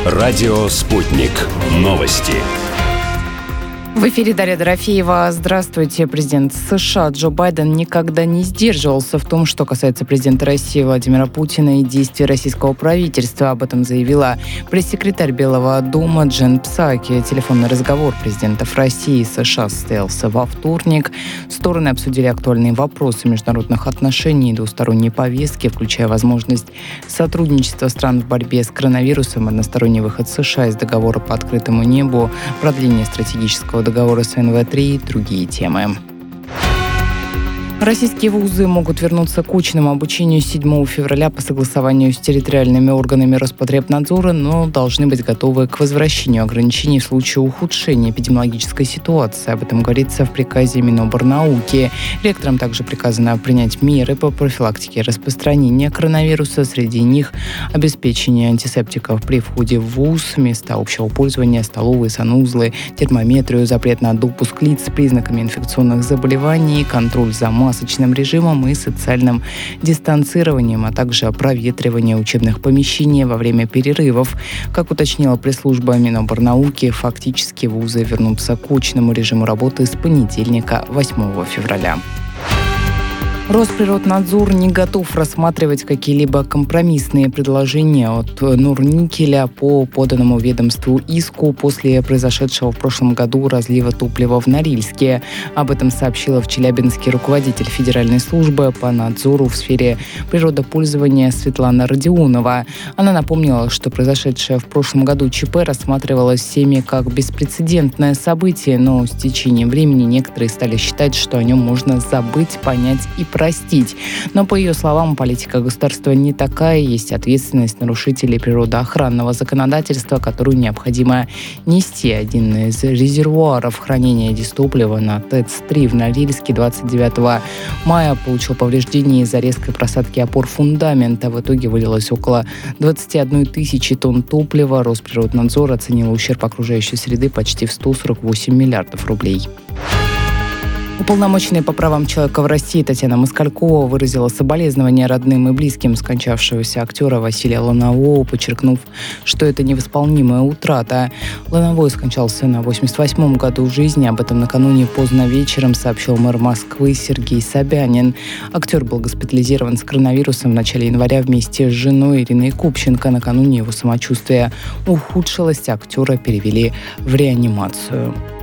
Радио «Спутник». Новости. В эфире Дарья Дорофеева. Здравствуйте. Президент США Джо Байден никогда не сдерживался в том, что касается президента России Владимира Путина и действий российского правительства. Об этом заявила пресс-секретарь Белого дома Джен Псаки. Телефонный разговор президентов России и США состоялся во вторник. Стороны обсудили актуальные вопросы международных отношений и двусторонней повестки, включая возможность сотрудничества стран в борьбе с коронавирусом, односторонний выход США из договора по открытому небу, продление стратегического договора с НВ-3 и другие темы. Российские вузы могут вернуться к очному обучению с 7 февраля по согласованию с территориальными органами Роспотребнадзора, но должны быть готовы к возвращению ограничений в случае ухудшения эпидемиологической ситуации. Об этом говорится в приказе Миноборнауки. Ректорам также приказано принять меры по профилактике распространения коронавируса. Среди них обеспечение антисептиков при входе в вуз, места общего пользования, столовые, санузлы, термометрию, запрет на допуск лиц с признаками инфекционных заболеваний, контроль за масочным режимом и социальным дистанцированием, а также проветривание учебных помещений во время перерывов. Как уточнила пресс-служба Миноборнауки, фактически вузы вернутся к очному режиму работы с понедельника, 8 февраля. Росприроднадзор не готов рассматривать какие-либо компромиссные предложения от Норникеля по поданному ведомству иску после произошедшего в прошлом году разлива топлива в Норильске. Об этом сообщила в Челябинске руководитель Федеральной службы по надзору в сфере природопользования Светлана Родионова. Она напомнила, что произошедшее в прошлом году ЧП рассматривалось всеми как беспрецедентное событие, но с течением времени некоторые стали считать, что о нем можно забыть, понять и простить. Но, по ее словам, политика государства не такая. Есть ответственность нарушителей природоохранного законодательства, которую необходимо нести. Один из резервуаров хранения дистоплива на ТЭЦ-3 в Норильске 29 мая получил повреждения из-за резкой просадки опор фундамента. В итоге вылилось около 21 тысячи тонн топлива. Росприроднадзор оценил ущерб окружающей среды почти в 148 миллиардов рублей. Уполномоченная по правам человека в России Татьяна Москалькова выразила соболезнования родным и близким скончавшегося актера Василия Ланового, подчеркнув, что это невосполнимая утрата. Лановой скончался на 88-м году жизни. Об этом накануне поздно вечером сообщил мэр Москвы Сергей Собянин. Актер был госпитализирован с коронавирусом в начале января вместе с женой Ириной Купченко. Накануне его самочувствие ухудшилось, актера перевели в реанимацию.